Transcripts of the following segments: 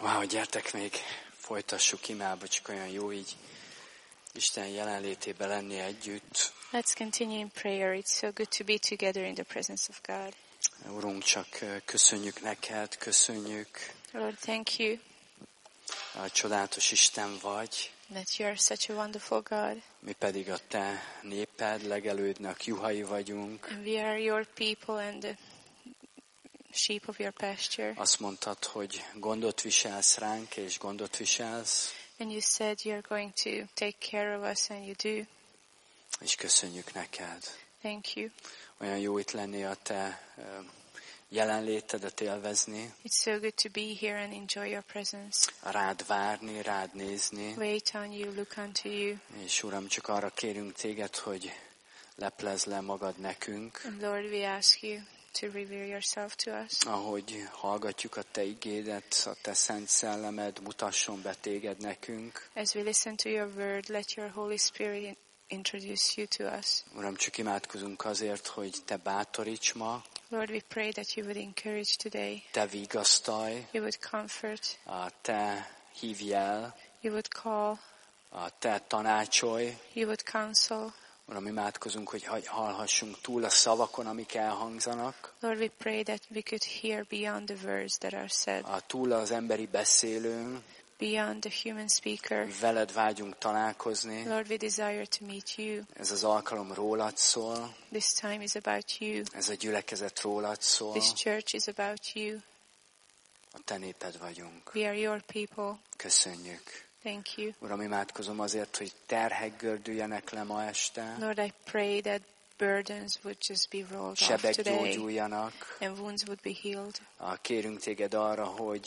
Wow, gyertek még, folytassuk imába, csak olyan jó így Isten jelenlétében lenni együtt. Let's continue in prayer. It's so good to be together in the presence of God. Urunk, csak köszönjük neked, köszönjük. Lord, thank you Csodálatos Isten vagy. that you are such a wonderful God. Mi pedig a te néped, legelődnek juhai vagyunk. And we are your people and the sheep of your pasture. Azt mondtad, hogy gondot viselsz ránk, és gondot viselsz. And you said you're going to take care of us, and you do. És köszönjük neked. Thank you. Olyan jó itt lenni a te jelenlétedet élvezni. It's so good to be here and enjoy your presence. Rád várni, rád nézni. Wait on you, look unto you. És Uram, csak arra kérünk téged, hogy leplezd le magad nekünk. And Lord, we ask you to reveal yourself to us. Ahogy hallgatjuk a te igédet, a te szent szellemed mutasson be téged nekünk. As we listen to your word, let your Holy Spirit introduce you to us. Uram, csak imádkozunk azért, hogy te bátoríts ma, Lord, we pray that you would encourage today. te vigasztalj, You would comfort. te hívj el, You would call. te tanácsolj. You would counsel. Uram, imádkozunk, hogy hallhassunk túl a szavakon, amik elhangzanak, Lord, we pray that we could hear beyond the words that are said, túl az emberi beszélőn, beyond the human speaker. veled vágyunk találkozni. Lord, we desire to meet you. Ez az alkalom rólad szól, This time is about you. ez a gyülekezet rólad szól, This church is about you. a te néped vagyunk. We are your people. Köszönjük. Thank you. Uram, imádkozom azért, hogy terhek gördüljenek le ma este, Lord, I pray that burdens would just be rolled off sebek today gyógyuljanak. and wounds would be healed. Kérünk téged arra,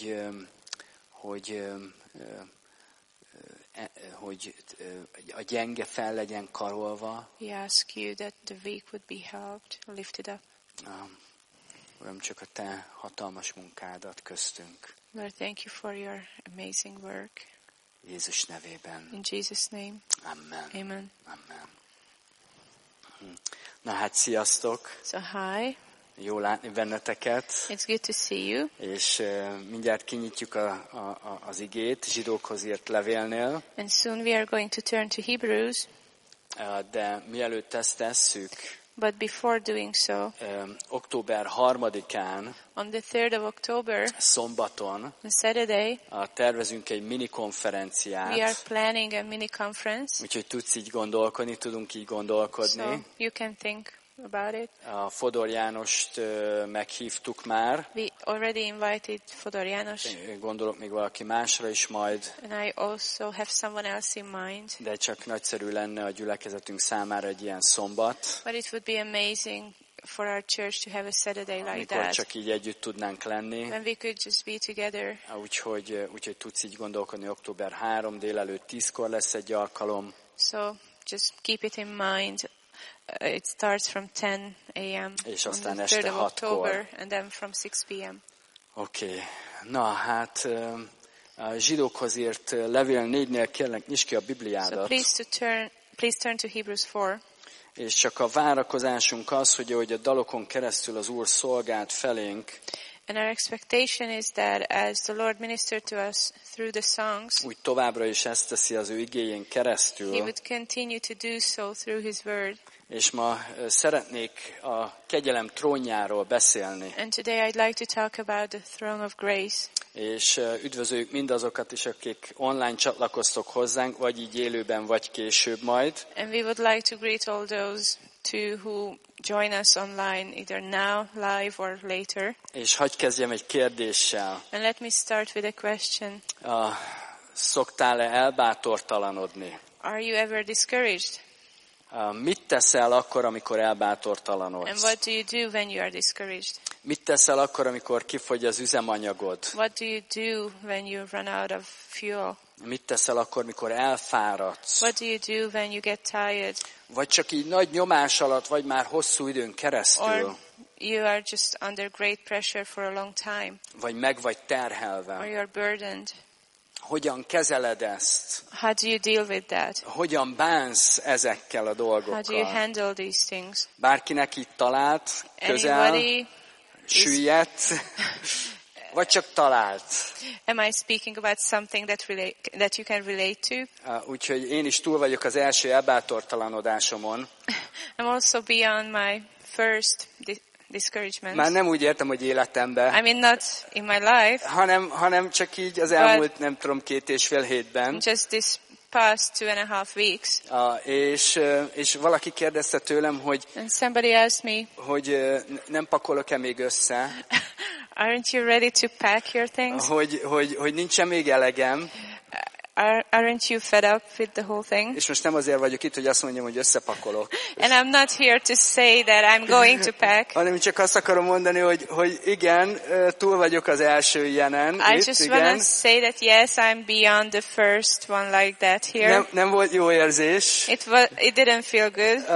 hogy a gyenge fel legyen karolva. We ask you that the weak would be helped, lifted up. Uram, csak a te hatalmas munkádat köztünk. Lord, thank you for your amazing work. Jézus nevében. In Jesus' name, Amen. amen. Amen. Na hát, sziasztok! So hi, Jó látni benneteket, it's good to see you. és mindjárt kinyitjuk az igét Zsidókhoz írt levélnél, And soon we are going to turn to Hebrews, de mielőtt ezt tesszük, but before doing so, október 3-án, on the 3rd of October, szombaton on Saturday, tervezünk egy mini we are konferenciát, planning a mini conference. úgyhogy tudsz így gondolkodni, tudunk így gondolkodni. So you can think about it. A Fodor Jánost meghívtuk már, We already invited Fodor János, gondolok még valaki másra is majd, and I also have someone else in mind. de csak nagyszerű lenne a gyülekezetünk számára egy ilyen szombat, But it would be amazing for our church to have a Saturday like amikor that, csak így együtt tudnánk lenni. when we could just be together. Úgyhogy tudsz így gondolkodni, október 3 délelőtt 10-kor lesz egy alkalom. So just keep it in mind. It starts from 10 a.m. És on aztán the este 3rd of 6-kor. October, and then from 6 p.m. Oké. Na hát, a Zsidókhoz írt levél 4-nél kérlek, nyisd ki a So Bibliádat. please turn to Hebrews 4. És csak a várakozásunk az, hogy ahogy a dalokon keresztül az Úr szolgált felénk, And our expectation is that as the Lord ministered to us through the songs, úgy továbbra is ezt teszi az ő igéjén He keresztül. would continue to do so through His Word. És ma szeretnék a kegyelem trónjáról beszélni. And today I'd like to talk about the throne of grace. És üdvözöljük mindazokat is, akik online csatlakoztok hozzánk, vagy így élőben, vagy később majd. And we would like to greet all those too who join us online, either now, live, or later. És hadd kezdjem egy kérdéssel. And let me start with a question. Szoktál-e elbátortalanodni? Are you ever discouraged? Mit teszel akkor, amikor And elbátortalanodsz? what do you do when you are discouraged? Mit teszel akkor, amikor kifogy az üzemanyagod? What do you do when you run out of fuel? Mit teszel akkor, mikor elfáradsz? What do you do when you get tired? Vagy csak így nagy nyomás alatt, vagy már hosszú időn keresztül? Or you are just under great pressure for a long time? Vagy meg vagy Or terhelve? you're burdened? Hogyan kezeled ezt? How do you deal with that? Hogyan bánsz ezekkel a How do you dolgokkal? handle these things? Bárkinek itt talált, közel, Anybody süllyedt, vagy csak talált? Am I speaking about something that you can relate to? Úgyhogy én is túl vagyok az első elbátortalanodásomon. I'm also beyond my first discouragement. Már nem úgy értem, hogy életemben. I mean, not in my life. Hanem csak így az elmúlt, nem tudom, 2,5 hétben. Just this past 2.5 weeks. És valaki kérdezte tőlem, And somebody asked me, hogy nem pakolok-e még össze. Aren't you ready to pack your things? Hogy nincsen még elegem. Aren't you fed up with the whole thing? És most nem azért vagyok itt, hogy azt mondjam, hogy összepakolok. And I'm not here to say that I'm going to pack. Hanem csak azt akarom mondani, hogy igen, túl vagyok az első ilyenen. I just want to say that yes, I'm beyond the first one like that here. Nem volt jó érzés. It didn't feel good.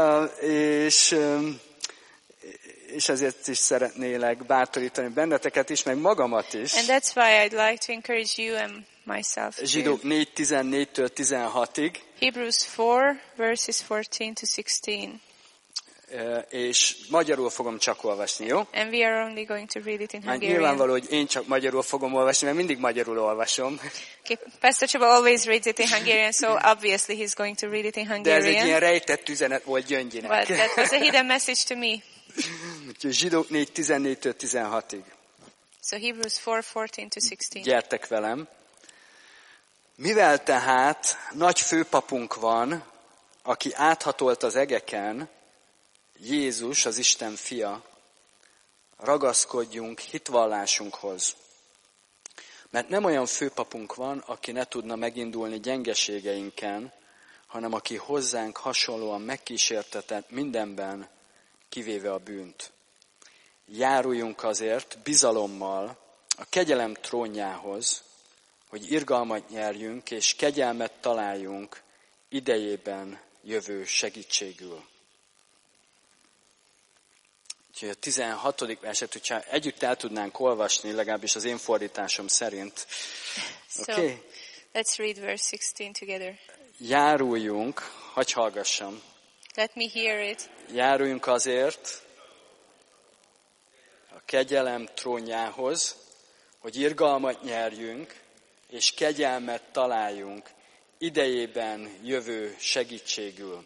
És ezért is szeretnélek bátorítani benneteket is, meg magamat is. And that's why I'd like to encourage you and myself too. Zsidók 4:14-től 16-ig. Hebrews 4 verses 14 to 16. És magyarul fogom csak olvasni, jó? And we are only going to read it in Hungarian. Nyilvánvaló, hogy én csak magyarul fogom olvasni, mert mindig magyarul olvasom. Okay, Pastor Csaba always reads it in Hungarian, so obviously he's going to read it in Hungarian. De ez egy ilyen rejtett üzenet volt Gyöngyinek. But that was a hidden message to me. Úgyhogy Zsidók 4:14-től 16-ig. So Hebrews 4:14 to 16. Gyertek velem. Mivel tehát nagy főpapunk van, aki áthatolt az egeken, Jézus, az Isten fia, ragaszkodjunk hitvallásunkhoz. Mert nem olyan főpapunk van, aki ne tudna megindulni gyengeségeinken, hanem aki hozzánk hasonlóan megkísértetett mindenben, kivéve a bűnt. Járuljunk azért bizalommal a kegyelem trónjához, hogy irgalmat nyerjünk és kegyelmet találjunk idejében jövő segítségül. Úgyhogy a 16. verset, hogyha együtt el tudnánk olvasni, legalábbis az én fordításom szerint. Okay. Let's read verse 16 together. Járuljunk, hagyj hallgassam. Let me hear it. Járuljunk azért a kegyelem trónjához, hogy irgalmat nyerjünk, és kegyelmet találjunk idejében jövő segítségül.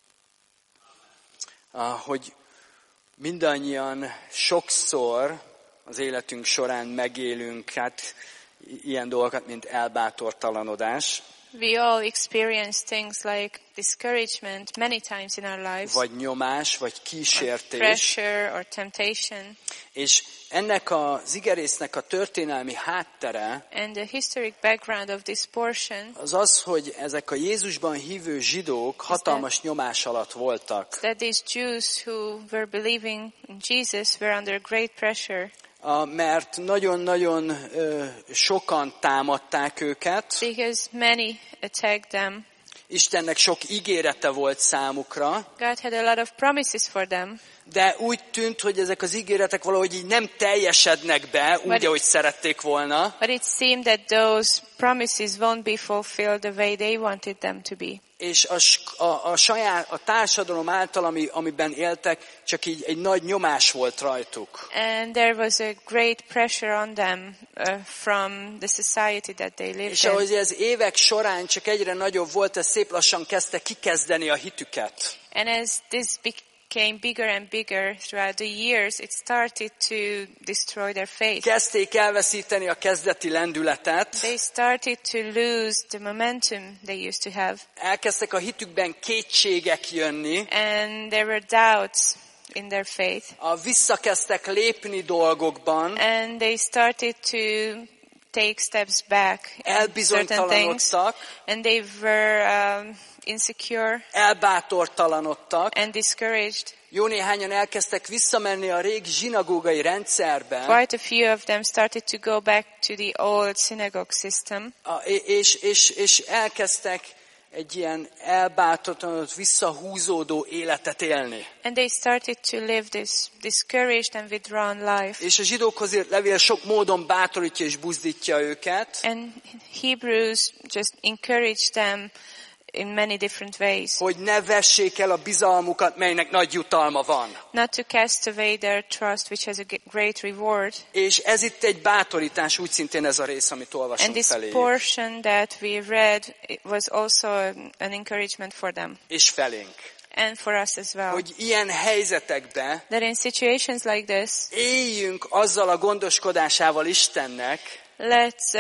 Hogy mindannyian sokszor az életünk során megélünk ilyen dolgokat, mint elbátortalanodás. We all experience things like discouragement many times in our lives. Vagy nyomás, vagy kísértés. Or pressure or temptation. És ennek az igerésznek a történelmi háttere and the historic background of this portion az, hogy ezek a Jézusban hívő zsidók hatalmas nyomás alatt voltak. That these Jews who were believing in Jesus were under great pressure. Mert nagyon-nagyon sokan támadták őket. Because many attacked them. Istennek sok ígérete volt számukra. God had a lot of promises for them. De úgy tűnt, hogy ezek az ígéretek valahogy így nem teljesednek be, úgy, ahogy szerették volna. But it seemed that those promises won't be fulfilled the way they wanted them to be. És a társadalom által, amiben éltek, csak így egy nagy nyomás volt rajtuk. And there was a great pressure on them from the society that they lived in. És ahogy ez évek során csak egyre nagyobb volt, ez szép lassan kezdte kikezdeni a hitüket. And as this became bigger and bigger throughout the years, it started to destroy their faith. Kezdték elveszíteni a kezdeti lendületet. They started to lose the momentum they used to have. Elkezdtek a hitükben kétségek jönni. And there were doubts in their faith. Visszakezdtek lépni dolgokban. And they started to take steps back in certain things. And they were insecure. Elbátortalanodtak. And discouraged. Jó néhányan elkezdtek visszamenni a régi zsinagógai rendszerbe. Quite a few of them started to go back to the old synagogue system. És elkezdtek egy ilyen elbátortalanodott, visszahúzódó életet élni. And they started to live this discouraged and withdrawn life. És a zsidókhoz írt levél sok módon bátorítja és buzdítja őket. And Hebrews just encourage them in many different ways. Hogy ne vessék el a bizalmukat, melynek nagy jutalma van. Not to cast away their trust, which has a great reward. És ez itt egy bátorítás, úgy szintén ez a rész, amit olvasunk feléjük. And this portion that we read was also an encouragement for them. És felénk. And for us as well. Hogy ilyen helyzetekben that in situations like this, éljünk azzal a gondoskodásával Istennek, let's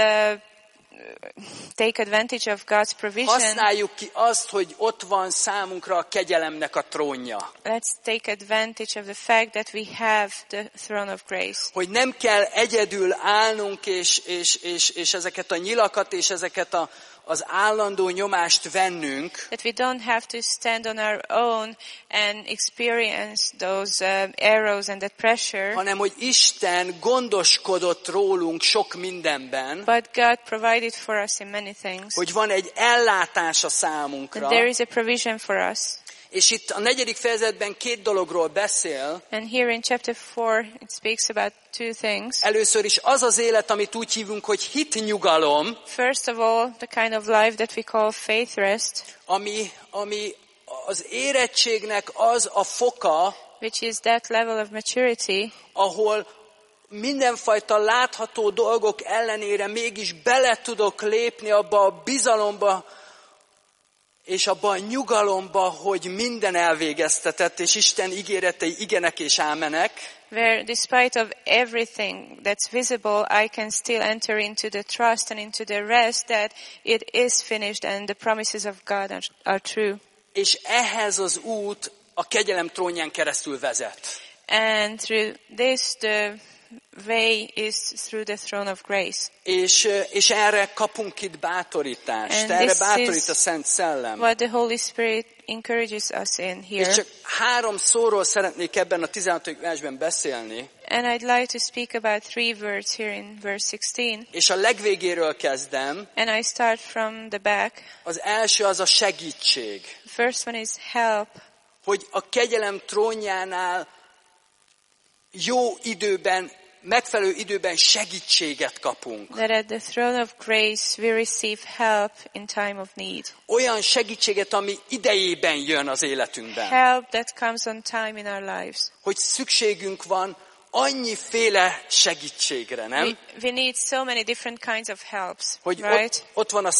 take advantage of God's provision. Használjuk ki azt, hogy ott van számunkra a kegyelemnek a trónja. Let's take advantage of the fact that we have the throne of grace. Hogy nem kell egyedül állnunk, és ezeket a nyilakat, és ezeket az állandó nyomást vennünk. That we don't have to stand on our own and experience those arrows and that pressure. Hanem, hogy Isten gondoskodott rólunk sok mindenben. But God provided for us in many things. Hogy van egy ellátása számunkra. And there is a provision for us. És itt a 4. fejezetben 2 dologról beszél. And here in chapter 4 it speaks about 2 things. Először is az az élet, amit úgy hívunk, hogy hitnyugalom. First of all, the kind of life that we call faith rest. Ami az érettségnek az a foka, which is that level of maturity, ahol mindenfajta látható dolgok ellenére mégis bele tudok lépni abba a bizalomba, és abban a nyugalomba, hogy minden elvégeztetett, és Isten ígéretei igenek és ámenek. Where despite of everything that's visible, I can still enter into the trust and into the rest that it is finished and the promises of God are true. És ehhez az út a kegyelem trónján keresztül vezet. And through this the way is through the throne of grace. És erre kapunk itt bátorítást. Erre bátorít a Szent Szellem. What the Holy Spirit encourages us in here. És csak 3 szóról szeretnék ebben a 16. versben beszélni. And I'd like to speak about 3 words here in verse 16. És a legvégéről kezdem. And I start from the back. Az első az a segítség. The first one is help. Hogy a kegyelem trónjánál jó időben, megfelelő időben segítséget kapunk. That at the throne of grace we receive help in time of need. Olyan segítséget, ami idejében jön az életünkben. Help that comes on time in our lives. Hogy szükségünk van annyiféle segítségre, nem? We need so many different kinds of helps, hogy right? Ott van a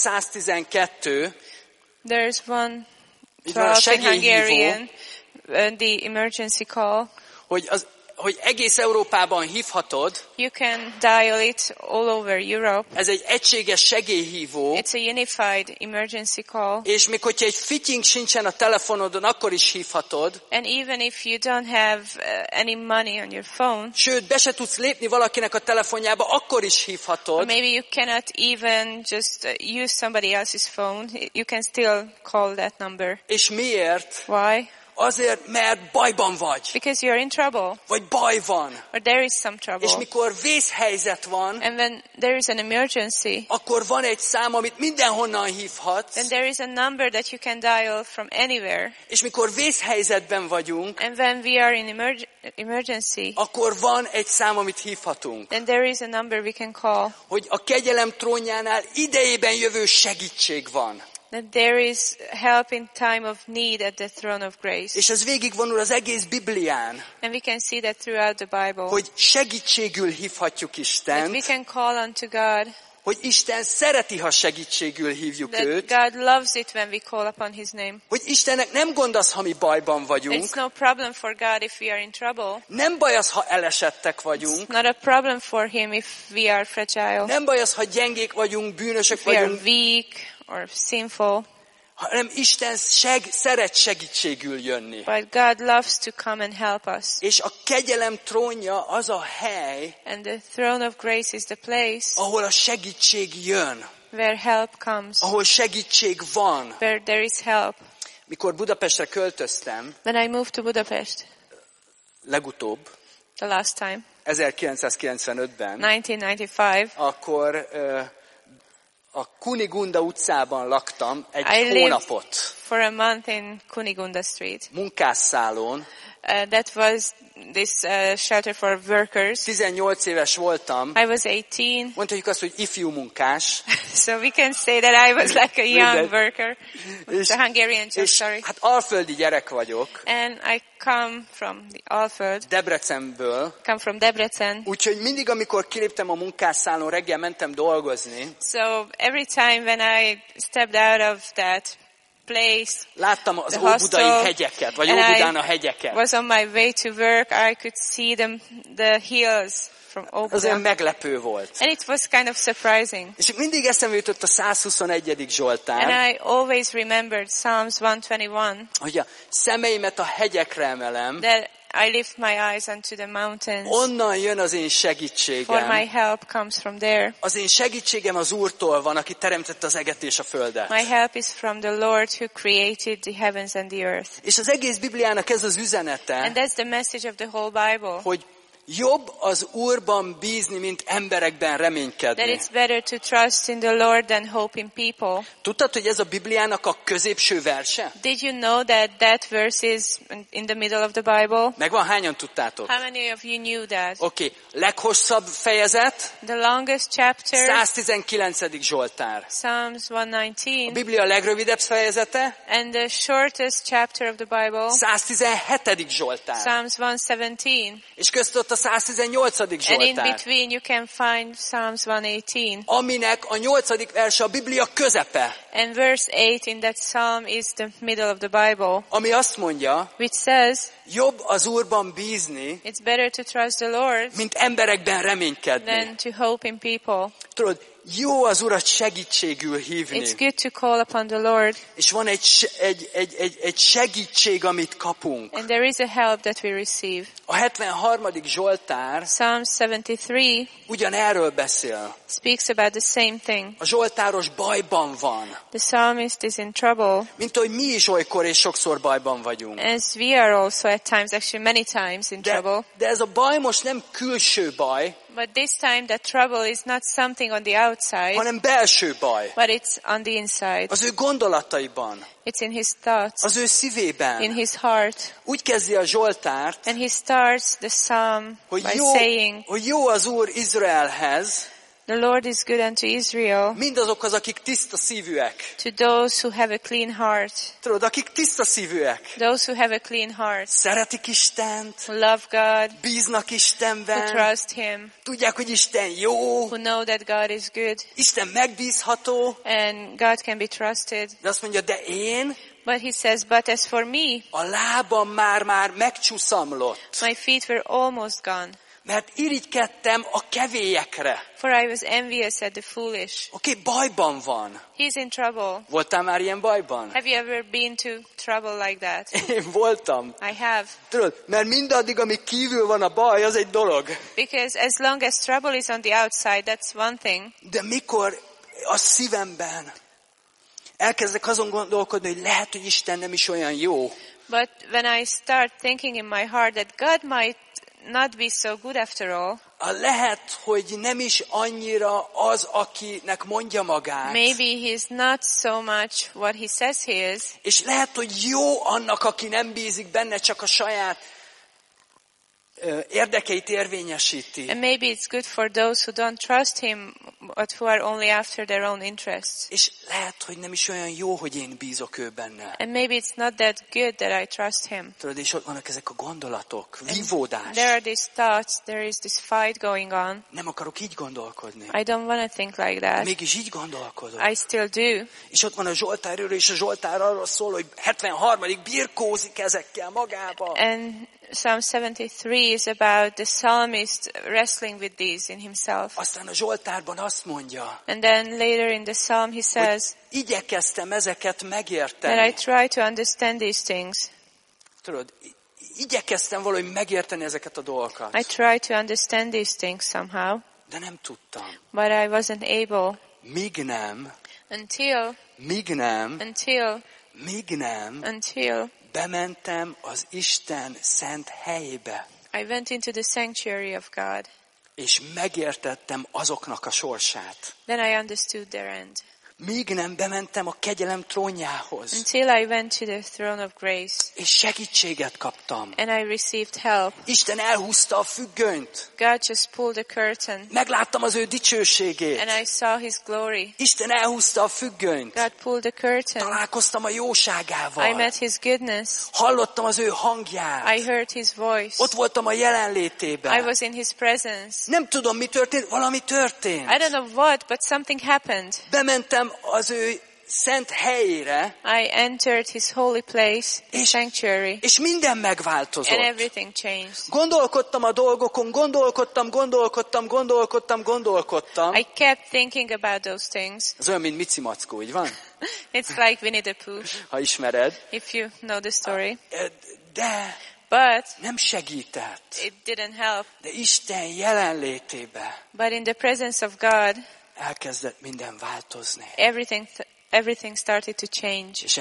112. There's one 12 in Hungarian, the emergency call. Hogy egész Európában hívhatod. You can dial it all over Europe. Ez egy egységes segélyhívó. It's a unified emergency call. És még hogyha egy fityink sincsen a telefonodon, akkor is hívhatod. And even if you don't have any money on your phone. Sőt, be se tudsz lépni valakinek a telefonjába, akkor is hívhatod. Or maybe you cannot even just use somebody else's phone. You can still call that number. És miért? Why? Azért, mert bajban vagy. Because you're in trouble. Vagy baj van. Or there is some trouble. És mikor vészhelyzet van, and when there is an emergency, akkor van egy szám, amit mindenhonnan hívhatsz. then there is a number that you can dial from anywhere. És mikor vészhelyzetben vagyunk, and when we are in emergency, akkor van egy szám, amit hívhatunk. then there is a number we can call. Hogy a kegyelem trónjánál idejében jövő segítség van. That there is help in time of need at the throne of grace. És ez végigvonul az egész Biblián. And we can see that throughout the Bible. Hogy segítségül hívhatjuk Istent. That we can call unto God. Hogy Isten szereti, ha segítségül hívjuk őt. That God loves it when we call upon His name. Hogy Istennek nem gond az, ha mi bajban vagyunk. It's no problem for God if we are in trouble. Nem baj az, ha elesettek vagyunk. It's not a problem for Him if we are fragile. Nem baj az, ha gyengék vagyunk, bűnösök vagyunk. We are weak or sinful. Hanem Isten szeret segítségül jönni. But God loves to come and help us. És a kegyelem trónja az a hely, and the throne of grace is the place, ahol a segítség jön. Where help comes. Ahol segítség van. Where there is help. Mikor Budapestre költöztem, when I moved to Budapest, legutóbb, the last time, 1995-ben, 1995, akkor a Kunigunda utcában laktam egy hónapot. For a month in Kunigunda Street. Munkásszállón. That was this shelter for workers. 18 éves voltam. I was 18. Mondhatjuk azt, hogy ifjú munkás. So we can say that I was like a young Mindegy. worker. The Hungarian joke, És sorry. hát alföldi gyerek vagyok. And I come from the Alföld, Debrecenből. come from Debrecen. Úgyhogy mindig, amikor kiléptem a munkásszállón, reggel mentem dolgozni, So every time when I stepped out of that place, láttam az the óbudai hostel, hegyeket, vagy and Óbudán a I hegyeket. was on my way to work, I could see the hills from Az olyan Óbuda. meglepő volt. And it was kind of surprising. És mindig eszembe jutott a 121. Zsoltár, And I always remembered Psalms 121, hogy a szemeimet a hegyekre emelem, that I lift my eyes unto the mountains, onnan jön az én for my segítségem. help comes from there. Az én segítségem az Úrtól van, aki teremtette az eget és a földet. My help is from the Lord who created the heavens and the earth. És az egész Bibliának ez az And üzenete, that's the message of the whole Bible. hogy jobb az Úrban bízni, mint emberekben That reménykedni. it's better to trust in the Lord than hope in people. Tudtad, hogy ez a Bibliának a középső verse? Did you know that that verse is in the middle of the Bible? Megvan, hányan tudtátok? How many of you knew that? Oké, leghosszabb fejezet, The longest chapter, 119. Zsoltár. Psalms A 119, Biblia legrövidebb fejezete, and the shortest chapter of the Bible, 117. Zsoltár. Psalms 117. És köztött a 118. And in Zsoltár, between you can find Psalms 118. aminek a 8. verse a Biblia közepe, And verse 8 in that psalm is the middle of the Bible, ami azt mondja, which says, jobb az Úrban bízni, it's better to trust the Lord mint emberekben reménykedni. than to hope in people. Tudod, jó az Urat segítségül hívni. It's good to call upon the Lord, És van egy segítség, amit kapunk. and there is a help that we receive. A 73. Zsoltár Psalm 73 ugyanerről beszél. speaks about the same thing. A zsoltáros bajban van. The psalmist is in trouble, Mint hogy mi is olykor és sokszor bajban vagyunk. as we are also at times, actually many times in trouble. De ez a baj most nem külső baj, But this time that trouble is not something on the outside, hanem belső baj. but it's on the inside. Az ő gondolataiban, It's in his thoughts, az ő in szívében. his heart. Úgy kezdi a Zsoltárt, And he starts the psalm hogy by saying, jó az Úr Izraelhez, the Lord is good unto Israel, mindazokhoz, akik tiszta szívűek. to those who have a clean heart. Tudod, akik tiszta szívűek, Those who have a clean heart, szeretik Istent, who love God, bíznak who Istenben, trust Him, tudják, hogy Isten jó, who know that God is good, Isten megbízható, and God can be trusted. de azt mondja, de én, But he says, but as for me, a lábam már megcsúszamlott, my feet were almost gone, mert irigykedtem a kevélyekre. for I was envious at the foolish. Oké, bajban van. He's in trouble. Voltál már ilyen bajban? Have you ever been to trouble like that? Én voltam. I have. Tudod, mert mindaddig, amíg kívül van a baj, az egy dolog. Because as long as trouble is on the outside, that's one thing. De mikor a szívemben elkezdek azon gondolkodni, hogy lehet, hogy Isten nem is olyan jó, But when I start thinking in my heart that God might not be so good after all, lehet, hogy nem is annyira az, akinek mondja magát. maybe he's not so much what he says he is, És lehet, hogy jó annak, aki nem bízik benne, csak a saját érdekeit érvényesíti. and maybe it's good for those who don't trust him, but who are only after their own interests. És lehet, hogy nem is olyan jó, hogy én bízok ő benne. And maybe it's not that good that I trust him. Tudod, és ott vannak ezek a gondolatok, vívódás. There are these thoughts, there is this fight going on. Nem akarok így gondolkodni. I don't want to think like De that. mégis így gondolkodok. I still do. És ott van a Zsoltárőről, és a Zsoltár arról szól, hogy 73. birkózik ezekkel magába. And Psalm 73 is about the psalmist wrestling with these in himself. Aztán a Zsoltárban azt mondja, And then later in the psalm he says hogy igyekeztem ezeket that I megérteni. try to understand these things. Tudod, igyekeztem valahogy megérteni ezeket a dolgokat, I try to understand these things somehow, de nem tudtam. but I wasn't able Míg nem until bementem az Isten szent helyébe, I went into the sanctuary of God. és megértettem azoknak a sorsát. Then I understood their end. míg nem bementem a kegyelem trónjához. until I went to the throne of grace. És segítséget kaptam. And I received help. Isten elhúzta a függönyt. God just pulled the curtain. Megláttam az ő dicsőségét. And I saw his glory. Isten elhúzta a függönyt. God pulled the curtain. Találkoztam a I jóságával. met his goodness. Hallottam az ő hangját. I heard his voice. Ott voltam a I jelenlétében. was in his presence. Nem tudom, mi történt, valami történt. I don't know what, but something happened. Bementem az ő szent helyére, I entered his holy place, the És- sanctuary, és minden and megváltozott. everything changed. Gondolkodtam a dolgokon, gondolkodtam. I kept thinking about those things. Ez olyan, mint Mici Mackó, így van? It's like Winnie the Pooh, Ha ismered. if you know the story. De But nem segített. it didn't help. De Isten jelenlétébe But in the presence of God, elkezdett minden változni. everything started to change. És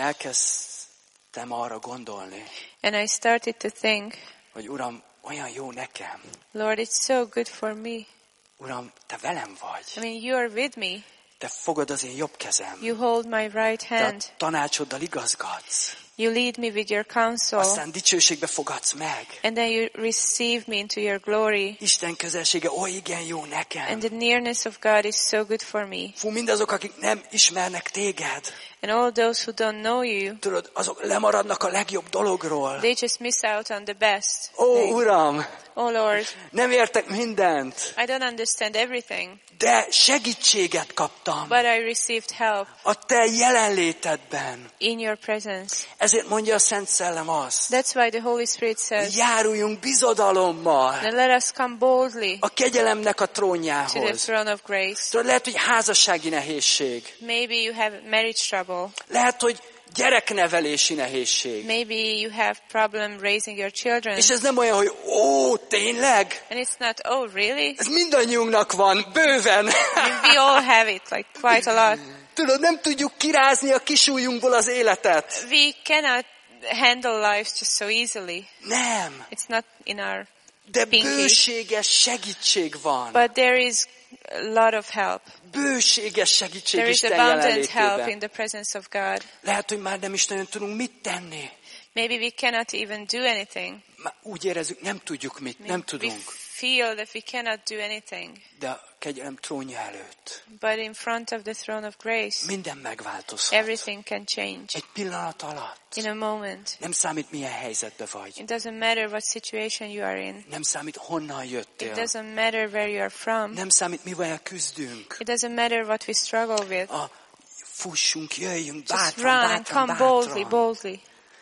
elkezdtem arra gondolni, And I started to think, hogy Uram, olyan jó nekem. Lord, it's so good for me. Uram, Te velem I vagy. mean, you are with me. Te fogod az én jobb kezem. You hold my right Te a hand. tanácsoddal igazgatsz. You lead me with your counsel. Aztán dicsőségbe fogadsz meg. And then you receive me into your glory. Isten közelsége, ó, igen jó nekem. And the nearness of God is so good for me. Fú, mindazok, akik nem ismernek téged, And all those who don't know you, tudod, azok lemaradnak a legjobb dologról. they just miss out on the best. Ó, thing. Uram, Oh Lord, nem értek mindent, I don't understand everything, de segítséget kaptam but I received help a Te jelenlétedben. in your presence. Ezért mondja a Szent Szellem azt, That's why the Holy Spirit says, járuljunk bizodalommal then let us come boldly a kegyelemnek a to the trónjához. throne of grace. Tudod, lehet, hogy házassági nehézség. Maybe you have marriage trouble. Lehet, hogy gyereknevelési nehézség. Maybe you have problem raising your children. És ez nem olyan, hogy ó, tényleg? And it's not, oh really? Ez mindannyiunknak van, bőven. I mean, we all have it, like quite a lot. Tudod, nem tudjuk kirázni a kisújunkból az életet. We cannot handle life just so easily. Nem. It's not in our De pinky. bőséges segítség van. But there is a lot of help. Bőséges segítség There is Isten abundant help in jelenlétében. the presence of God. Lehet, hogy már nem is nagyon tudunk mit tenni. Maybe we cannot even do anything. Már úgy érezzük, nem tudjuk mit, nem We tudunk. feel that we cannot do anything. De a kegyelem trónja előtt But in front of the throne of grace, minden megváltozhat. everything can change Egy pillanat alatt. in a moment. Nem számít, milyen helyzetbe vagy. It doesn't matter what situation you are in. Nem számít, honnan It jöttél. doesn't matter where you are from. Nem számít, mivel küzdünk. It doesn't matter what we struggle with. Fussunk, jöjjünk, Just bátran, run and bátran, come boldly, bátran. boldly.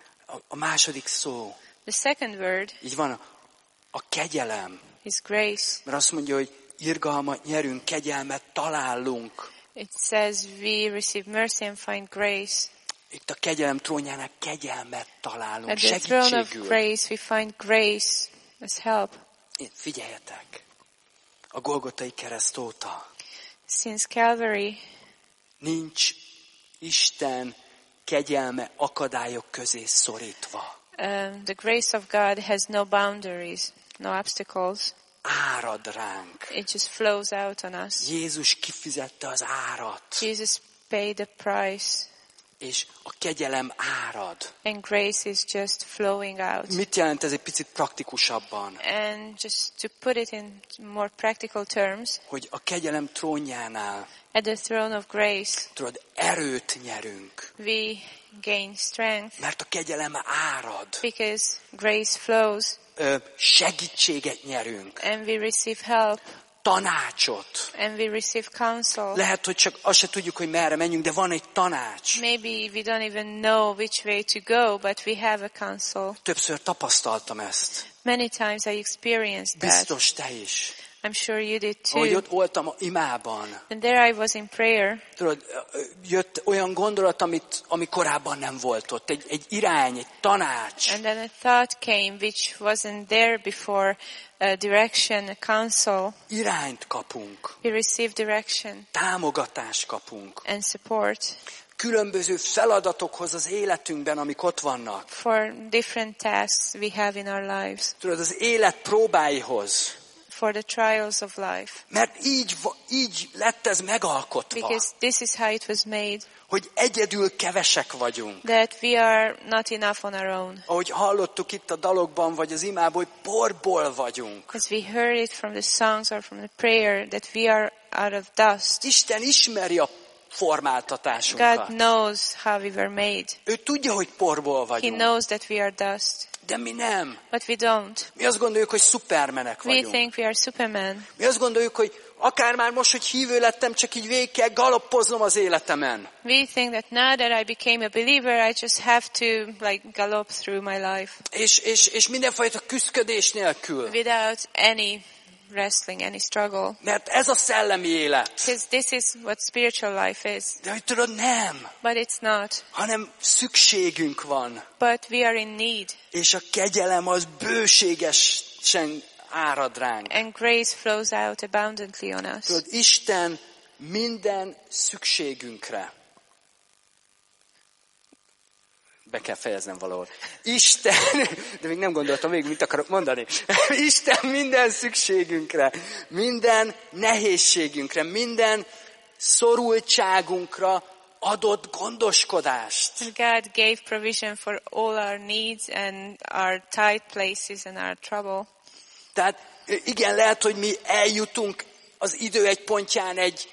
A második szó, The second word így van, a kegyelem. is grace. Mert azt mondja, hogy irgalmat nyerünk, kegyelmet találunk. It says we receive mercy and find grace. Itt a kegyelem trónjánál kegyelmet találunk, At the throne of segítségül. grace we find grace as help. Figyeljetek, a Golgotai kereszt óta Since Calvary, nincs Isten kegyelme akadályok közé szorítva. the grace of God has no boundaries, no obstacles. Árad ránk. It just flows out on us. Jézus kifizette az árat, Jesus paid the price, és a kegyelem árad. and grace is just flowing out. Mit jelent ez egy picit praktikusabban? And just to put it in more practical terms, Hogy a kegyelem trónjánál, at the throne of grace, tudod, erőt nyerünk, we gain strength mert a kegyelem árad. because grace flows, Segítséget nyerünk, and we receive help, tanácsot. and we receive counsel. Lehet, hogy csak azt se tudjuk, hogy merre menjünk, de van egy tanács. Maybe we don't even know which way to go, but we have a counsel. Többször tapasztaltam ezt. Many times I experienced that. Biztos te is. I'm sure you did Ahogy too. ott voltam imában, And there I was in prayer. tudod, jött olyan gondolat, ami korábban nem volt ott. Egy irány, egy tanács. And then a thought came which wasn't there before, a direction, a counsel. Irányt kapunk. We receive direction Támogatást kapunk. and support Különböző feladatokhoz az életünkben, amik ott vannak. for different tasks we have in our lives. Tudod, az élet próbáihoz. for the trials of life. Mert így lett ez megalkotva, Because this is how it was made. hogy egyedül kevesek vagyunk. That we are not enough on our own. Ahogy hallottuk itt a dalokban, vagy az imában, hogy porból vagyunk. As we heard it from the songs or from the prayer, that we are out of dust. Isten ismeri a formáltatásunkat. God knows how we were made. Ő tudja, hogy porból He vagyunk. knows that we are dust. De mi nem. But we don't. Mi azt gondoljuk, hogy szupermenek We vagyunk. think we are Superman. Mi azt gondoljuk, hogy akár már most, hogy hívő lettem, csak így végig kell galoppoznom az életemen. We think that now that I became a believer, I just have to gallop through my life. És mindenfajta küszködés nélkül. Without any wrestling, any struggle. Mert ez a szellemi élet. Because this is what spiritual life is. De hogy tudod, nem. But it's not. Hanem szükségünk van. But we are in need. És a kegyelem az bőségesen árad ránk. And grace flows out abundantly on us. Tudod, Isten minden szükségünkre. Be kell fejeznem valahol. Isten, de még nem gondoltam végig, mit akarok mondani. Isten minden szükségünkre, minden nehézségünkre, minden szorultságunkra adott gondoskodást. And God gave provision for all our needs and our tight places and our trouble. Tehát igen, lehet, hogy mi eljutunk az idő egy pontján egy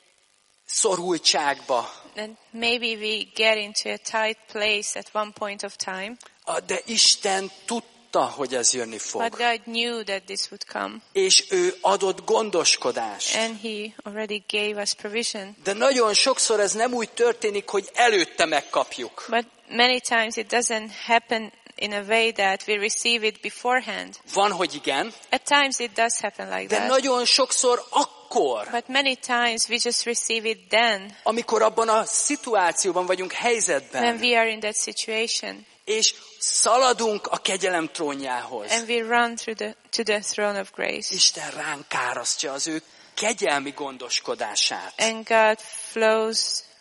szorultságba. And maybe we get into a tight place at one point of time. De Isten tudta, hogy ez jönni fog. But God knew that this would come. És ő adott gondoskodást. And He already gave us provision. De nagyon sokszor ez nem úgy történik, hogy előtte megkapjuk. But many times it doesn't happen in a way that we receive it beforehand. Van, hogy igen. At times it does happen like De that. nagyon sokszor akkor, But many times we just receive it then. Amikor abban a szituációban vagyunk, When helyzetben, we are in that situation. és szaladunk a kegyelem trónjához. And we run to the throne of grace. Isten ránk árasztja az ő kegyelmi gondoskodását. And God flows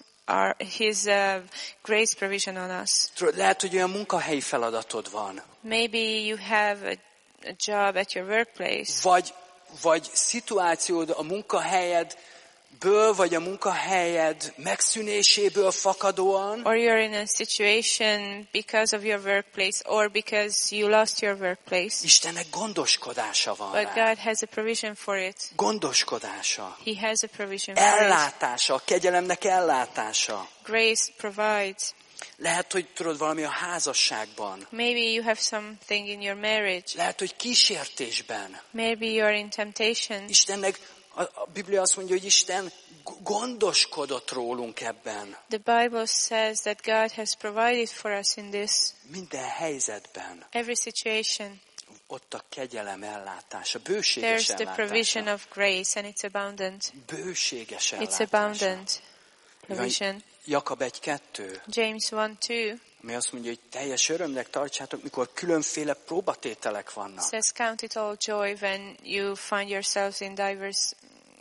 His grace provision on us. Lehet, hogy olyan munkahelyi feladatod van. Maybe you have a job at your workplace. Vagy szituációd a munkahelyedből, vagy a munkahelyed megszűnéséből fakadóan. Or you're in a situation because of your workplace or because you lost your workplace. Istennek gondoskodása van But rá. God has a provision for it. Gondoskodása. He has a provision for it. Ellátása, a kegyelemnek ellátása. Grace provides. Lehet, hogy tudod valami a házasságban. Maybe you have something in your marriage. Lehet, hogy kísértésben. Maybe you're in temptation. Istennek, a Biblia azt mondja, hogy Isten gondoskodott rólunk ebben. The Bible says that God has provided for us in this. Minden helyzetben. Every situation. Ott a kegyelem ellátása, bőséges There's the ellátása. provision of grace and it's abundant. Bőséges It's ellátása. abundant provision. Jakab 1:2, James 1:2 ami azt mondja, hogy teljes örömnek tartsátok, mikor különféle próbatételek vannak. says, count it all joy when you find yourselves in diverse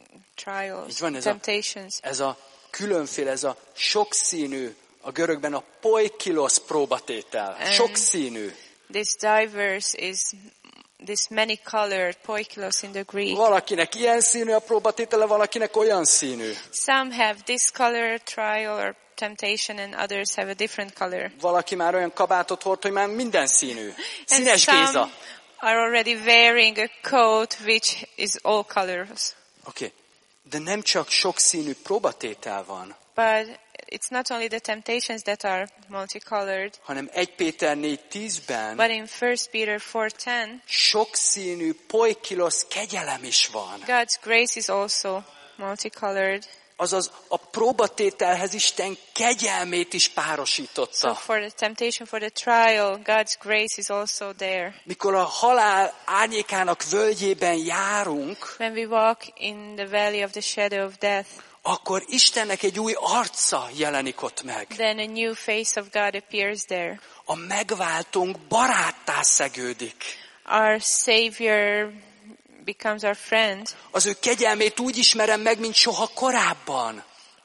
trials, Így van, temptations. ez a különféle, ez a sokszínű, a görögben a poikilos próbatétel. Sokszínű. This diverse is this many-colored, poikilos in the Greek. Valakinek ilyen színű a próbatétele, valakinek olyan színű. Some have this color trial or temptation and others have a different color. Valaki már olyan kabátot hord, hogy már minden színű. And Színes some Géza. are already wearing a coat which is all colors. Oké. De nem csak sokszínű próbatétel van, But it's not only the temptations that are multicolored, hanem 1 Péter 4:10-ben but in 1 Peter 4:10, sokszínű poikilos kegyelem is van. God's grace is also multicolored. Azaz a próbatételhez Isten kegyelmét is So párosította. for the temptation, for the trial, God's grace is also there. Mikor a halál árnyékának völgyében járunk, When we walk in the valley of the shadow of death, akkor Istennek egy új arca jelenik ott meg. then a new face of God appears there. A megváltónk baráttá szegődik. Our Savior becomes our friend. Az ő kegyelmét úgy ismerem meg, mint soha korábban.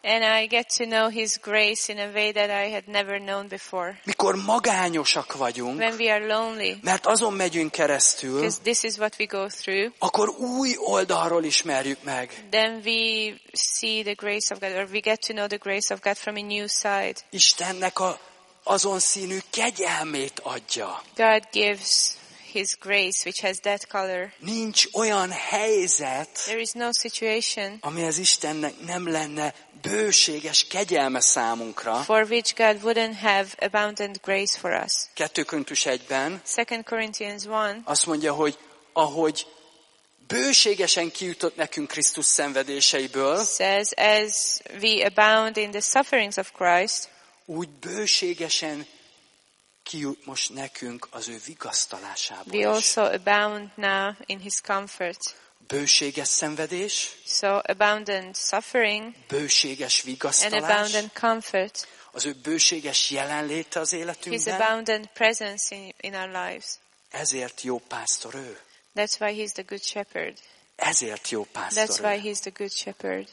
And I get to know His grace in a way that I had never known before. Mikor magányosak vagyunk, When we are lonely, mert azon megyünk keresztül, because this is what we go through, akkor új oldalról ismerjük meg. then we see the grace of God, or we get to know the grace of God from a new side. Istennek azon színű kegyelmét adja. God gives His grace, which has that color. Nincs olyan helyzet, There is no situation ami az Istennek nem lenne bőséges kegyelme számunkra. for which God wouldn't have abundant grace for us. 2 Korintus 1-ben 2 Corinthians 1 azt mondja, hogy ahogy bőségesen kijutott nekünk Krisztus szenvedéseiből, says, as we abound in the sufferings of Christ, úgy bőségesen kijut most nekünk az ő vigasztalásából we is. also abound now in His comfort. Bőséges szenvedés, So abundant suffering bőséges and vigasztalás, abundant comfort. az ő bőséges jelenléte az His életünkben. abundant presence in our lives. Ezért jó pásztor ő. That's why He's the good shepherd. Ezért jó That's pásztor why ő. He's the good shepherd.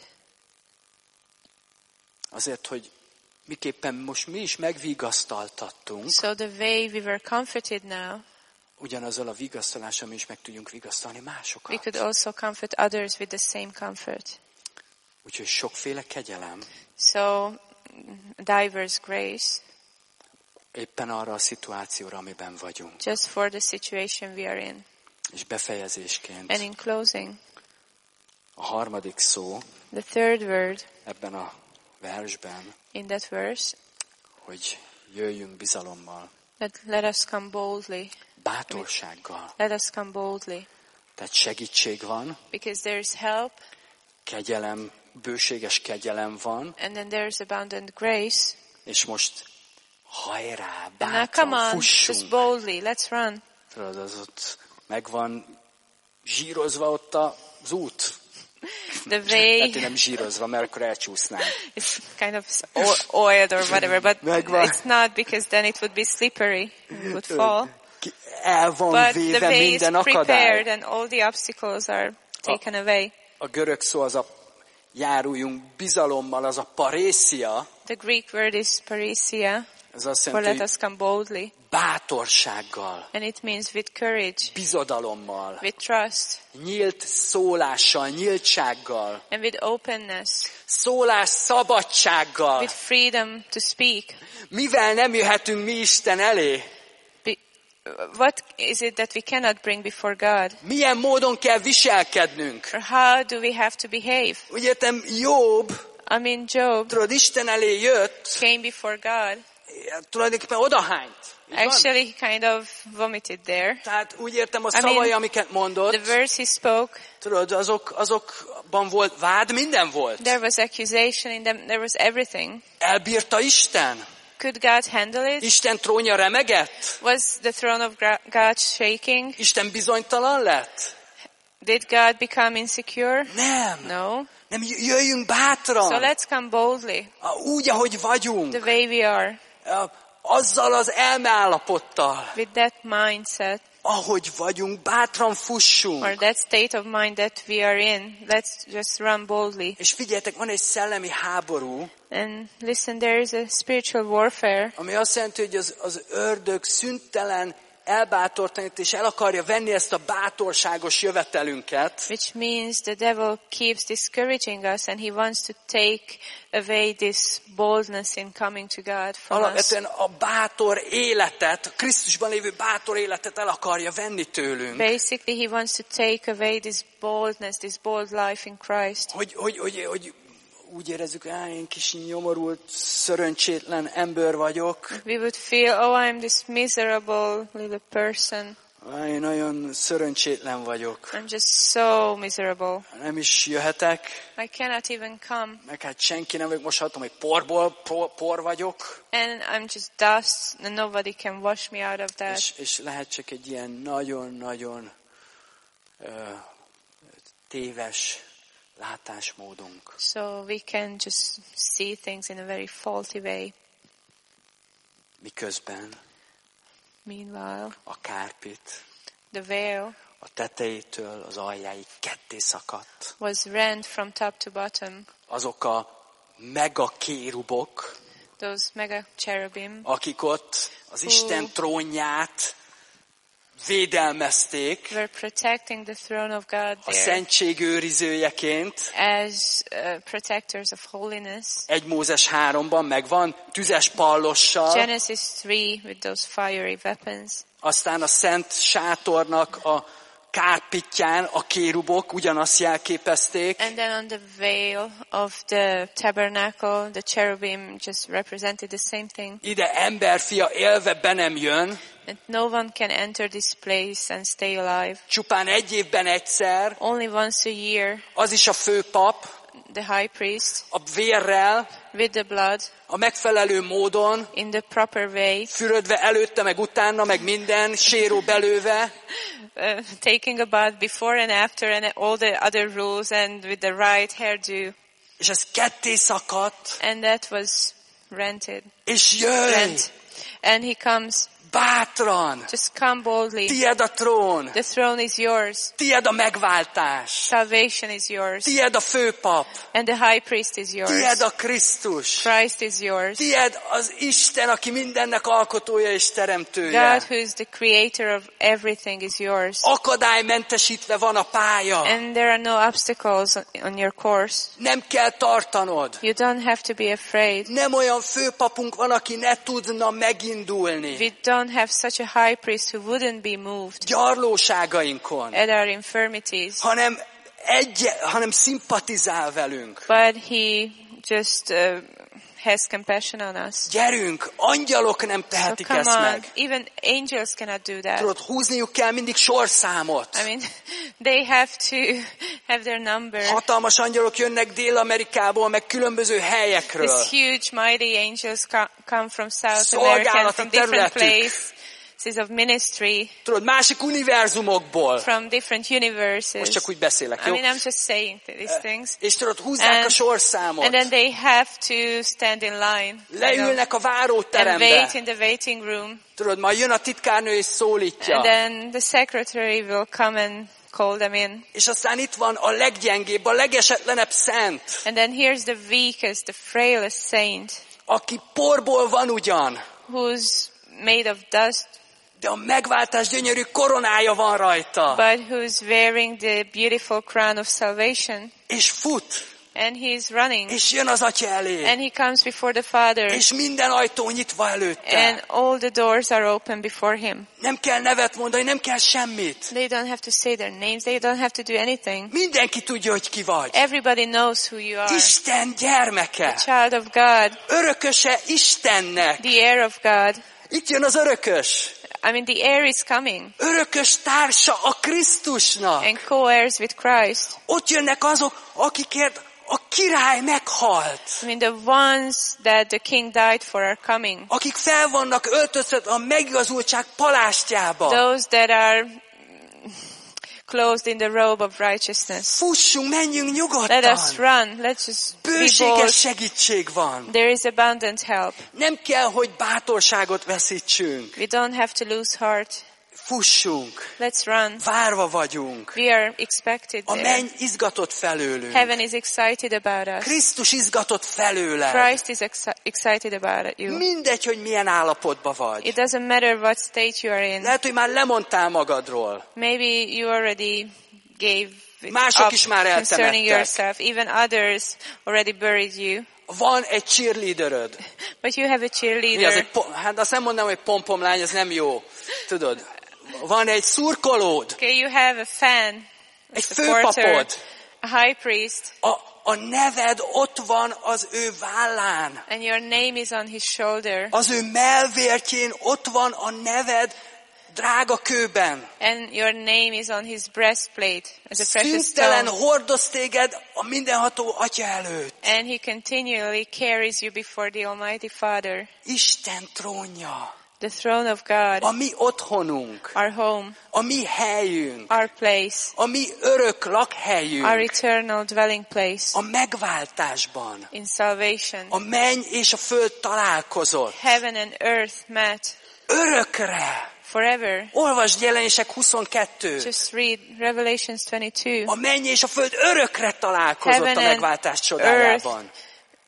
Azért, hogy miképpen most mi is megvigasztaltattunk, So the way we were comforted now, ugyanazzal a vigasztalással mi is meg tudjunk vigasztalni we másokat. could also comfort others with the same comfort. Úgyhogy sokféle kegyelem So diverse grace, éppen arra a szituációra, amiben vagyunk. just for the situation we are in. És befejezésként And in closing, a harmadik szó the third word ebben a versben, in that verse, hogy jöjjünk bizalommal, that let us come boldly. bátorsággal. Let us come boldly. Tehát segítség van, Because there is help, kegyelem, bőséges kegyelem van, and then there is abundant grace. és most hajrá, And now come bátran on, just fussunk. boldly, let's run. Tudod, az ott megvan zsírozva ott az út. The Hát én way nem zsírozva, mert akkor elcsúsznánk. is kind of oiled or whatever, but Megvan. it's not, because then it would be slippery, it would fall. El van But the véve way is minden akadály. prepared and all the obstacles are taken away. A görög szó az a járuljunk bizalommal, az a parészia, The Greek word is parousia, ez azt for jelenti, let hogy us come boldly. bátorsággal, And it means with courage, bizodalommal, with trust, nyílt szólással, nyíltsággal, and with openness, szólás szabadsággal. with freedom to speak. Mivel nem jöhetünk mi Isten elé? What is it that we cannot bring before God? Milyen módon kell viselkednünk? Or how do we have to behave? Úgy értem, Jobb, I mean, Job tudod, Isten elé jött, came before God. tulajdonképpen odahányt. Így van? Actually, he kind of vomited there. Tehát úgy értem, a I mean, szavai, amiket mondott, The words he spoke, tudod, azokban volt vád, minden volt. there was accusation in them, there was everything. Elbírta Isten. Could God handle it? Isten trónja remegett. Was the throne of God shaking? Isten bizonytalan lett. Did God become insecure? Nem. No. Nem, jöjjünk So bátran. let's come boldly, Úgy, ahogy vagyunk. the way we are, Azzal az elmeállapottal, with that mindset, ahogy vagyunk, bátran fussunk. or that state of mind that we are in. Let's just run boldly. És figyeljetek, van egy szellemi háború, And listen, there is a spiritual warfare, ami azt jelenti, hogy az ördög szüntelen elbátortanít, és el akarja venni ezt a bátorságos jövetelünket. which means the devil keeps discouraging us, and he wants to take away this boldness in coming to God from us. Alapvetően a bátor életet, a Krisztusban lévő bátor életet el akarja venni tőlünk. Basically, he wants to take away this boldness, this bold life in Christ. Hogy úgy érezzük, én kis nyomorult, szöröncsétlen ember vagyok. We would feel, oh, I'm this miserable little person. Én nagyon szöröncsétlen vagyok. I'm just so miserable. Nem is jöhetek, I cannot even come. meg hát senki nem vagyok, most hallottam, hogy por vagyok. And I'm just dust, and nobody can wash me out of that. És lehet csak egy ilyen nagyon-nagyon téves látásmódunk. So we can just see things in a very faulty way. Miközben Meanwhile, a kárpit the veil a tetejétől az aljáig ketté szakadt. was rent from top to bottom. Azok a mega kérubok, those mega cherubim, akik ott az Isten trónját védelmezték were protecting the throne of God a there szentség őrizőjeként. as protectors of holiness. 1 Mózes 3-ban megvan, tüzes pallossal, Genesis 3 with those fiery weapons. aztán a szent sátornak a kárpitján a kérubok ugyanazt jelképezték, And then on the veil of the tabernacle, the cherubim just represented the same thing. ide emberfia élve be nem jön, And no one can enter this place and stay alive. csupán egy évben egyszer, Only once a year, az is a főpap, the high priest, a vérrel, with the blood, a megfelelő módon, in the proper way, fürödve előtte, meg utána, meg minden, séró belőve, taking a bath before and after and all the other rules and with the right hairdo. és ez ketté szakadt, And that was rented. és jöjj, Rent. And he comes, bátran, just come boldly. tied a trón, The throne is yours. tied a megváltás, Salvation is yours. tied a főpap, And the high priest is yours. tied a Krisztus, Christ is yours. tied az Isten, aki mindennek alkotója és God, teremtője. who is the creator of everything, is yours. Akadálymentesítve van a pálya, And there are no obstacles on your course. nem kell tartanod. You don't have to be afraid. Nem olyan főpapunk van, aki ne tudna megindulni We don't have such a high priest who wouldn't be moved gyarlóságainkon, at our infirmities, hanem szimpatizál velünk. but he just has compassion on us. Gyerünk, angyalok nem So tehetik come ezt on, meg. even angels cannot do that. Tudod, húzniuk kell mindig sorszámot. I mean, they have to have their number. Hatalmas angyalok jönnek Dél-Amerikából, meg különböző helyekről. These huge, mighty angels come from South Szolgálati America, from different területük. places of ministry, Tudod, másik univerzumokból. from different universes. Most csak úgy beszélek, I jó? mean, I'm just saying these things. És tudod, húzzák a sorszámot. And then they have to stand in line. Leülnek a And váróterembe. wait in the waiting room. Tudod, majd jön a titkárnő és szólítja. And then the secretary will come and call them in. És aztán itt van a leggyengébb, a legesetlenebb szent, And then here's the weakest, the frailest saint, aki porból van ugyan, who's made of dust, de a megváltás gyönyörű koronája van rajta. but who's wearing the beautiful crown of salvation. És fut, And he's running. és jön az Atya elé. And he comes before the Father. És minden ajtó nyitva előtte. And all the doors are open before him. Nem kell nevet mondani, nem kell semmit. They don't have to say their names. They don't have to do anything. Mindenki tudja, hogy ki vagy. Everybody knows who you are. Isten gyermeke. Child of God. Örököse Istennek. The heir of God. Itt jön az örökös. I mean, the heir is coming. Örökös társa a Krisztusnak. And co-heirs with Christ. Ott jönnek azok, akikért a király meghalt. I mean, the ones that the king died for are coming. Akik fel vannak öltözve a megigazultság palástjába. Those that are clothed in the robe of righteousness. Fussunk, menjünk Let us nyugodtan. run. Let's just be bold. Bőséges segítség van. There is abundant help. Nem kell, hogy bátorságot veszítsünk. We don't have to lose heart. Fussunk. Let's run. Várva vagyunk. We are expected A there. menny izgatott felőlünk. Heaven is excited about us. Krisztus izgatott felőled. Christ is excited about you. Mindegy, hogy milyen állapotban vagy. It doesn't matter what state you are in. Lehet, hogy már lemondtál magadról. Maybe you already gave it Mások up is már concerning eltemettek. yourself. Even others already buried you. Van egy cheerleaderöd. But you have a Mi az cheerleader. egy hát azt nem mondanám, hogy pompomlány, ez nem jó. Tudod, van egy szurkolód, Okay, you have a fan, a egy supporter, főpapod. a high priest, A neved ott van az ő vállán. and your name is on his shoulder. Az ő mellvértjén ott van a neved drága kőben. And your name is on his breastplate as a precious Szüntelen stone. hordoz téged a mindenható Atya előtt. And he continually carries you before the Almighty Father. Isten trónja, The throne of God, a mi otthonunk, our home, a mi helyünk, our place, a mi örök our lakhelyünk, eternal dwelling place a megváltásban. in salvation. A menny és a föld találkozott. Heaven and earth met Örökre. forever. Olvasd Jelenések 22. Just read Revelations 22. A menny és a föld örökre találkozott Heaven a and megváltás csodájában.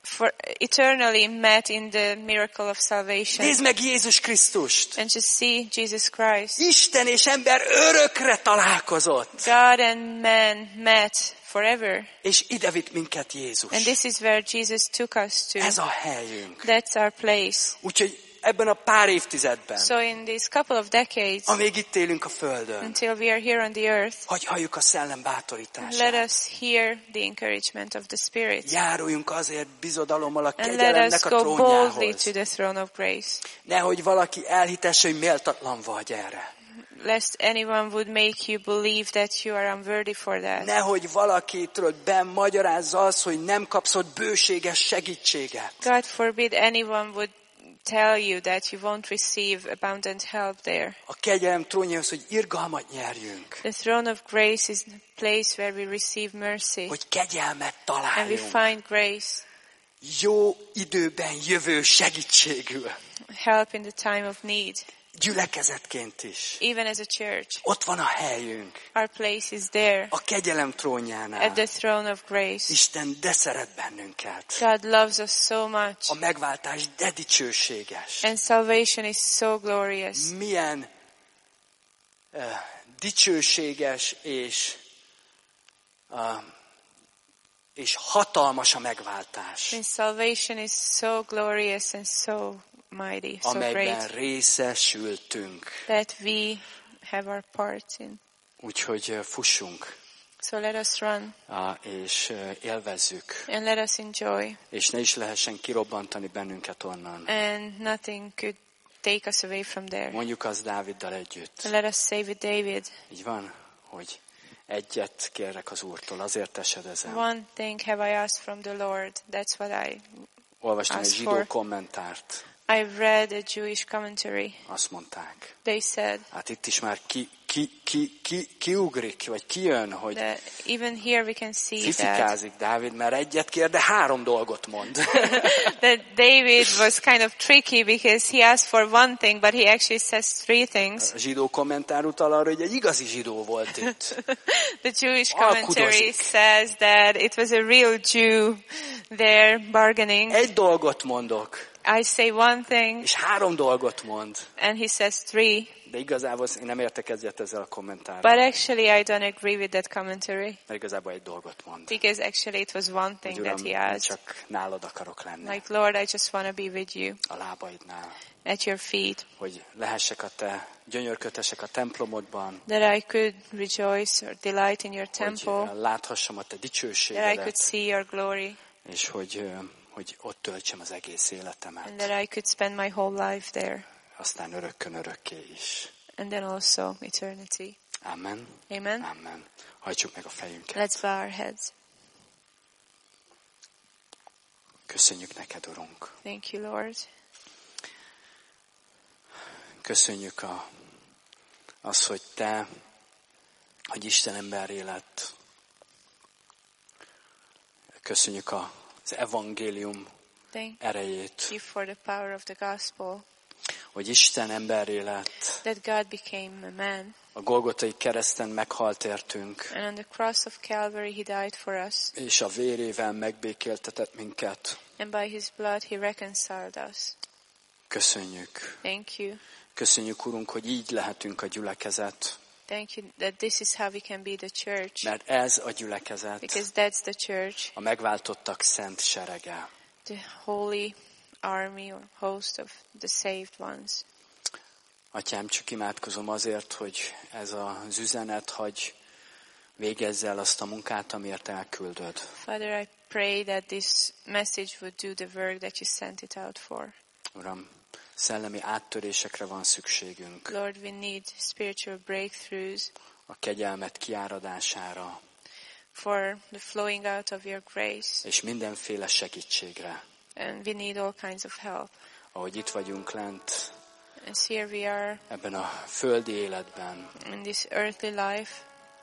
for eternally met in the miracle of salvation. Nézd meg Jézus Krisztust! And just see Jesus Christ. Isten és ember örökre találkozott. God and man met forever. És ide vitt minket Jézus. And this is where Jesus took us to. Ez a helyünk. That's our place. Úgyhogy ebben a pár évtizedben, So in these couple of decades, amíg itt élünk a Földön, until we are here on the earth, hogy halljuk a szellem bátorítását. let us hear the encouragement of the Spirit. Járuljunk azért bizodalommal a And let us kegyelemnek a go boldly trónjához. to the throne of grace. Nehogy valaki elhitesse, hogy méltatlan vagy erre. Lest anyone would make you believe that you are unworthy for that. Nehogy valakitől magyarázza az, hogy nem kapsz ott bőséges segítséget. God forbid anyone would tell you that you won't receive abundant help there. A kegyelem trónjához, hogy irgalmat nyerjünk. The throne of grace is the place where we receive mercy. Hogy kegyelmet And we találjunk. find grace. Jó időben jövő segítségül. Help in the time of need. Gyülekezetként is. Even as a church. Ott van a helyünk. Our place is there. A kegyelem trónjánál. At the throne of grace. Isten de szeret bennünket. God loves us so much. A megváltás de dicsőséges. And salvation is so glorious. Milyen dicsőséges és hatalmas a megváltás. And salvation is so glorious and so mighty, so amelyben great, részesültünk. that we have our part in. Úgyhogy fussunk, So let us run és élvezzük, and let us enjoy. és ne is lehessen kirobbantani bennünket onnan. And nothing could take us away from there. Mondjuk azt Dáviddal együtt. And let us say with David, Így van, hogy egyet kérek az Úrtól, azért esedezem. one thing have I asked from the Lord, that's what I Olvastam egy ask zsidó for. kommentárt. I've read a Jewish commentary. Azt mondták. They said Hát itt is már kiugrik, vagy kijön, hogy that even here we can see that, fifikázik Dávid, mert egyet kér, de 3 dolgot mond. that David was kind of tricky because he asked for one thing, but he actually says 3 things. A zsidó kommentár utal arra, hogy egy igazi zsidó volt itt. The Jewish commentary Alkudozik. says that it was a real Jew there bargaining. Egy dolgot mondok, I say one thing, és 3 dolgot mond. and he says 3. De igazából én nem értek ezzel a But kommentárral, actually I don't agree with that commentary, mert igazából egy dolgot mond. because actually it was one Hogy thing Uram, that he én asked. csak nálad akarok lenni, Like, Lord, I just want to be with you, a lábaidnál. at your feet, Hogy lehessek a te gyönyörködhessek a templomodban, that I could rejoice or delight in your hogy temple, láthassam a te that I could dicsőségedet, see your glory, és hogy ott töltsem az egész and életemet, that I could spend my whole life there, aztán örökkön örökké is. and then also eternity. Amen. Amen. Amen. Hajtsuk meg a fejünket. Let's bow our heads. Köszönjük neked, Urunk. Thank you, Lord. Köszönjük az, hogy hogy Isten emberré lett. Köszönjük az evangélium Thank erejét, you for the power of the gospel, hogy Isten emberré lett. that God became a man, A Golgotai kereszten meghalt értünk, and on the cross of Calvary he died for us, és a vérével megbékéltetett minket. and by his blood he reconciled us. Köszönjük. Thank you. Köszönjük, Urunk, hogy így lehetünk a gyülekezet, Thank you that this is how we can be the church, mert ez a gyülekezet, because that's the church, a megváltottak szent serege. the holy army or host of the saved ones. Atyám, csak imádkozom azért, hogy ez az üzenet, hogy végezz el azt a munkát, amiért elküldöd. Father, I pray that this message would do the work that you sent it out for. Uram, szellemi áttörésekre van szükségünk, Lord, we need spiritual breakthroughs a kegyelmet kiáradására, for the flowing out of your grace, és mindenféle segítségre. and we need all kinds of help. Ahogy itt vagyunk lent, As here we are ebben a földi életben, in this earthly life,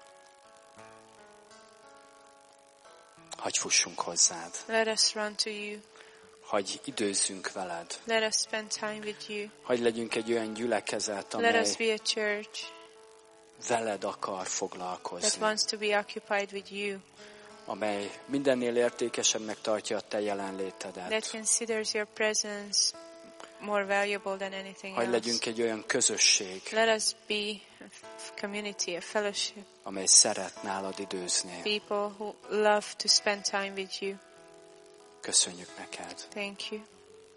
hagy fussunk hozzád, let us run to you. hagy időzzünk veled, Let us spend time with you. hagy legyünk egy olyan gyülekezet, Let us amely be a church veled akar that foglalkozni, wants to be occupied with you, amely mindennél értékesebbnek tartja a te jelenlétedet. that considers your presence more valuable than anything Hadd else. legyünk egy olyan közösség, Let us be a community, a fellowship, amely szeret nálad időzni. people who love to spend time with you. Köszönjük neked. Thank you.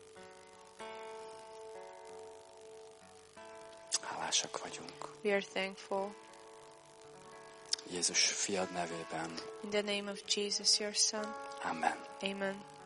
Hálásak vagyunk. We are thankful. Jézus fiad nevében. In the name of Jesus, your Son. Amen. Amen.